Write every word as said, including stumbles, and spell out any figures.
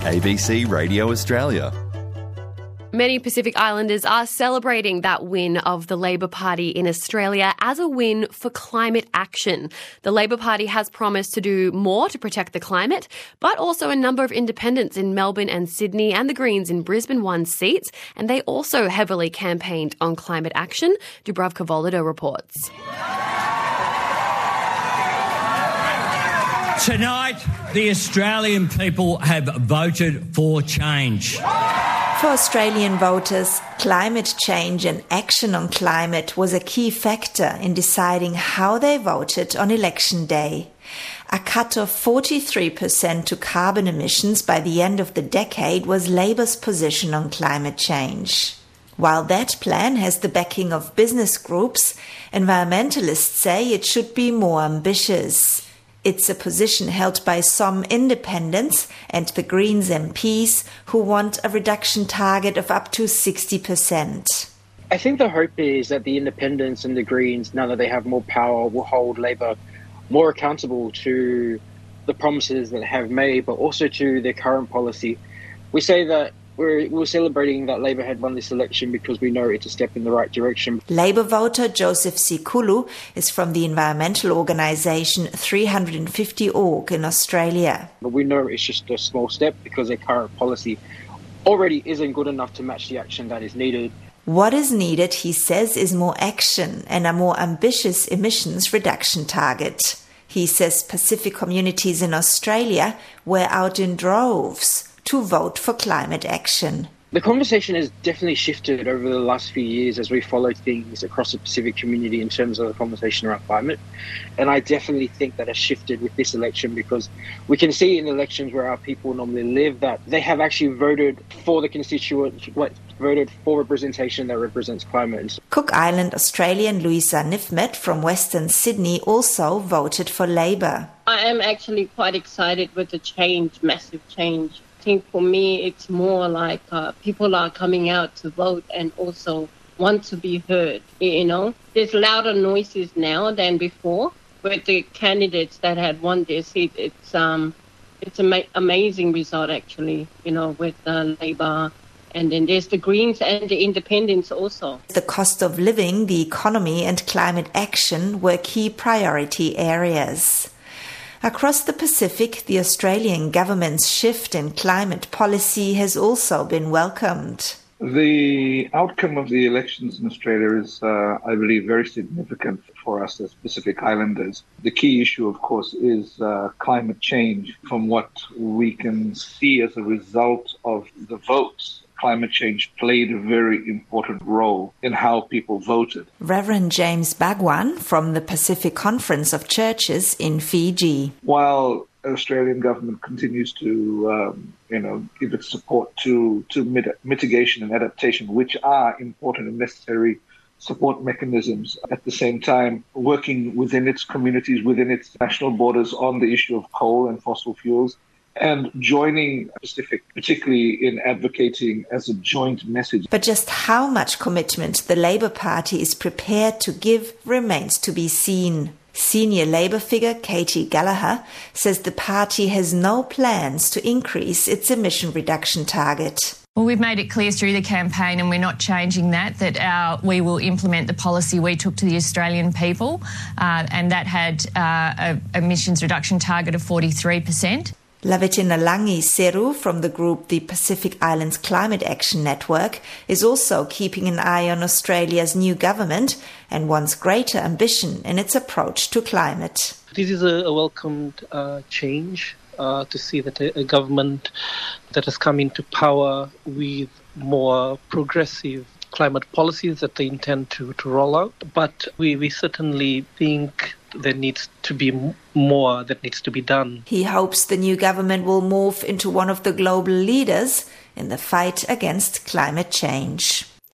A B C Radio Australia. Many Pacific Islanders are celebrating that win of the Labor Party in Australia as a win for climate action. The Labor Party has promised to do more to protect the climate, but also a number of independents in Melbourne and Sydney and the Greens in Brisbane won seats, and they also heavily campaigned on climate action. Dubravka Volodar reports. Tonight, the Australian people have voted for change. For Australian voters, climate change and action on climate was a key factor in deciding how they voted on election day. A cut of forty-three percent to carbon emissions by the end of the decade was Labor's position on climate change. While that plan has the backing of business groups, environmentalists say it should be more ambitious. It's a position held by some independents and the Greens M Ps who want a reduction target of up to sixty percent. I think the hope is that the independents and the Greens, now that they have more power, will hold Labor more accountable to the promises that they have made, but also to their current policy. We say that We're, we're celebrating that Labor had won this election because we know it's a step in the right direction. Labor voter Joseph Sikulu is from the environmental organisation three hundred fifty org in Australia. But we know it's just a small step because their current policy already isn't good enough to match the action that is needed. What is needed, he says, is more action and a more ambitious emissions reduction target. He says Pacific communities in Australia were out in droves to vote for climate action. The conversation has definitely shifted over the last few years as we followed things across the Pacific community in terms of the conversation around climate. And I definitely think that has shifted with this election because we can see in elections where our people normally live that they have actually voted for the constituent, what, voted for representation that represents climate. Cook Island Australian Louisa Nifmet from Western Sydney also voted for Labor. I am actually quite excited with the change, massive change. I think for me, it's more like uh, people are coming out to vote and also want to be heard. You know, there's louder noises now than before with the candidates that had won their seat. It's um, it's an ama- amazing result actually. You know, with uh, Labor, and then there's the Greens and the Independents also. The cost of living, the economy, and climate action were key priority areas. Across the Pacific, the Australian government's shift in climate policy has also been welcomed. The outcome of the elections in Australia is, uh, I believe, very significant for us as Pacific Islanders. The key issue, of course, is uh, climate change. From what we can see as a result of the votes, climate change played a very important role in how people voted. Reverend James Bhagwan from the Pacific Conference of Churches in Fiji. While the Australian government continues to, um, you know, give its support to, to mit- mitigation and adaptation, which are important and necessary support mechanisms, at the same time working within its communities, within its national borders on the issue of coal and fossil fuels, and joining Pacific, particularly in advocating as a joint message. But just how much commitment the Labor Party is prepared to give remains to be seen. Senior Labor figure Katie Gallagher says the party has no plans to increase its emission reduction target. Well, we've made it clear through the campaign, and we're not changing that, that our, we will implement the policy we took to the Australian people, uh, and that had uh, an emissions reduction target of forty-three percent. Lavitinalangi Seru from the group the Pacific Islands Climate Action Network is also keeping an eye on Australia's new government and wants greater ambition in its approach to climate. This is a, a welcomed uh, change uh, to see that a, a government that has come into power with more progressive climate policies that they intend to, to roll out. But we, we certainly think there needs to be more that needs to be done. He hopes the new government will morph into one of the global leaders in the fight against climate change.